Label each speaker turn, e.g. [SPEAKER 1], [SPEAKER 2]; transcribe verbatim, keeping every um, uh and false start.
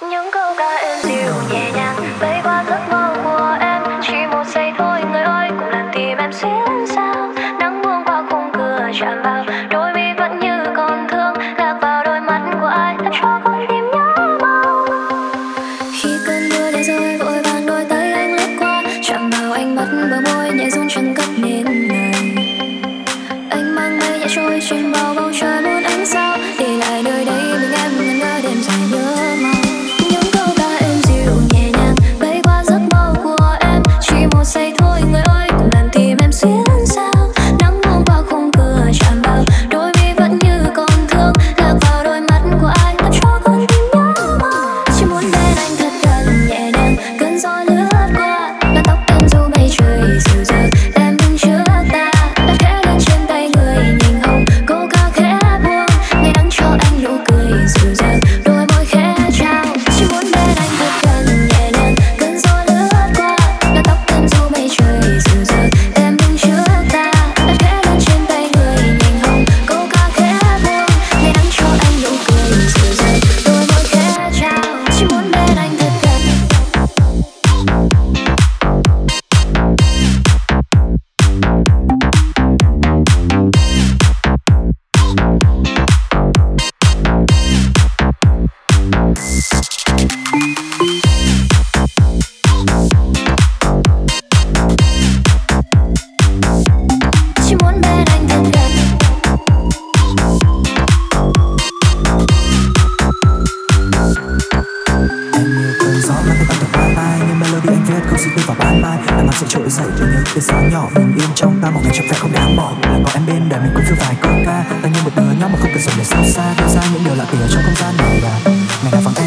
[SPEAKER 1] Những câu ca êm dịu nhẹ nhàng bay qua giấc mơ của em, chỉ một giây thôi người ơi cũng làm tim em xuyến sao. Nắng buông qua khung cửa chạm vào đôi mi vẫn như còn thương, lạc vào đôi mắt của ai làm cho con tim nhớ mong. Khi cơn mưa đến rơi vội vàng đôi tay anh lướt qua, chạm vào ánh mắt bờ môi nhẹ run chẳng cất nên lời. Anh mang mây nhẹ trôi trên bao bầu trời muôn ánh sao, để lại nơi đây mình em ngẩn ngơ đêm dài nhớ mong. Những câu ca êm dịu nhẹ nhàng bay qua giấc mơ của em, chỉ một giây thôi người ơi cũng làm tim em xuyến sao. Nắng buông qua khung cửa chạm vào đôi mi vẫn như còn thương, lạc vào đôi mắt của ai làm cho con tim nhớ mong. Chỉ muốn bên anh thật gần nhẹ nhàng, cơn gió lướt qua làn tóc em dù mây trời dịu dàng, em đứng trước ta đặt khẽ lên trên tay người nhìn hồng, câu ca khẽ buông ngày nắng cho anh nụ cười dịu dàng, đôi môi khẽ trao. Chỉ muốn bên anh thật gần nhẹ nhàng, cơn gió lướt qua làn tóc em dù mây trời dịu dàng, em đứng trước ta đặt khẽ lên trên tay người nhìn hồng, câu ca khẽ buông ngày nắng cho anh nụ cười dịu dàng, đôi môi khẽ trao. Chỉ muốn bên anh thật gần. Chỉ muốn bên anh thật gần.
[SPEAKER 2] Em như cơn gió mang theo tóc qua tai, như melody anh viết không xin đi vào ban mai. Em mắt sẽ trỗi dậy để nhớ tiếng gió nhỏ bình yên trong ta, một ngày trong vẻ không đáng bỏ. Là có em bên đời mình cũng vui vài câu ca, ta như một đứa nhỏ mà không cần dùng để sâu xa, đưa ra những điều lạ kỳ ở trong không gian này. Và ngày nào vắng